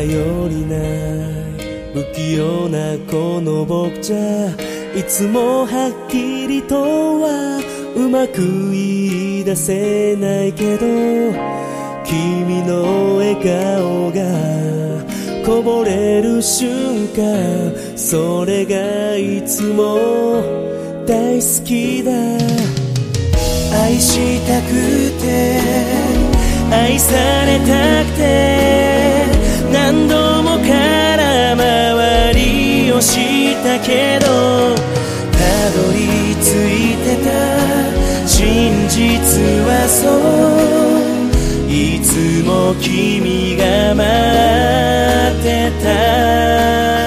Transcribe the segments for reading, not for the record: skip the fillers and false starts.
頼りない不器用なこの僕じゃいつもはっきりとはうまく言い出せないけど君の笑顔がこぼれる瞬間それがいつも大好きだ愛したくて愛されたくて何度も空回りをしたけどたどり着いてた真実はそういつも君が待ってた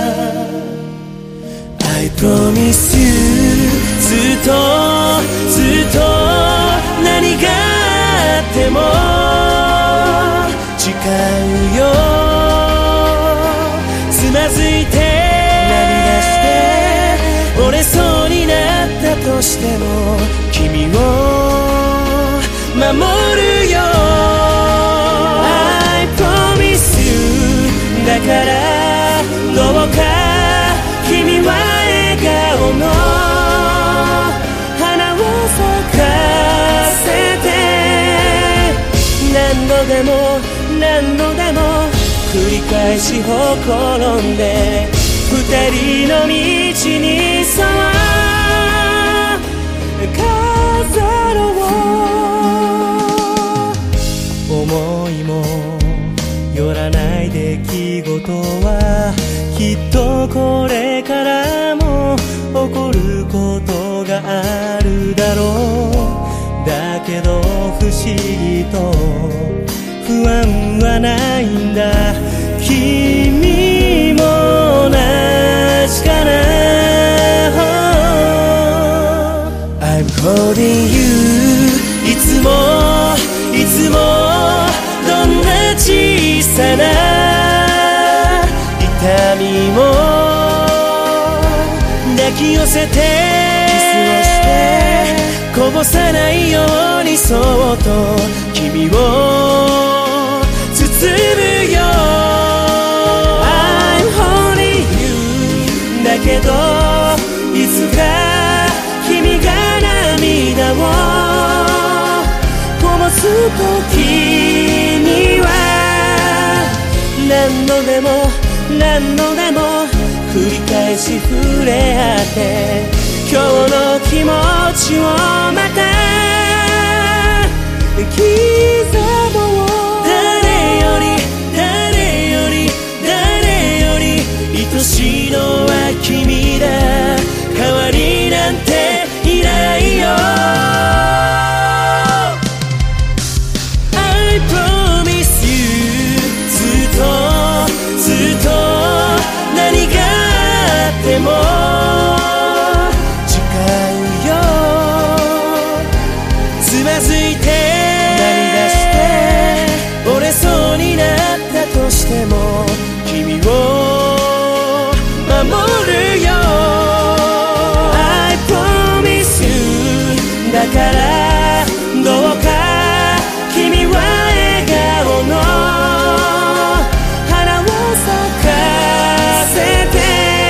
I promise you ずっと何があっても誓うよつまずいて涙して折れそうになったとしても君を守るよ I promise you だからどうか君は笑顔の花を咲かせて何度でも繰り返しほころんで二人の道にそう飾ろう思いもよらない出来事はきっとこれからも起こることがあるだろうだけど不思議と不安はないんだ君も同じかな I'm holding you いつもどんな小さな痛みも抱き寄せてキスをしてこぼさないようにそっと君を包むよ I'm holding you だけどいつか君が涙をこぼす時には何度でも繰り返し触れ合って今日の気持ちをまた刻もう誰より愛しいのは君だ代わりなんていないよ I promise you ずっと何があっても誓うよつまずいて涙して折れそうになったとしても君を守るよ I promise you だからどうか君は笑顔の花を咲かせて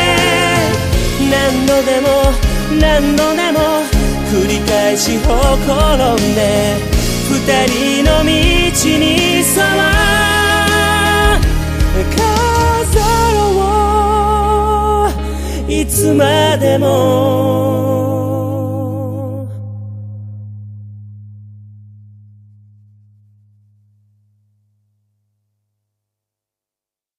何度でも繰り返しほころんで二人の道にそう飾ろういつまでも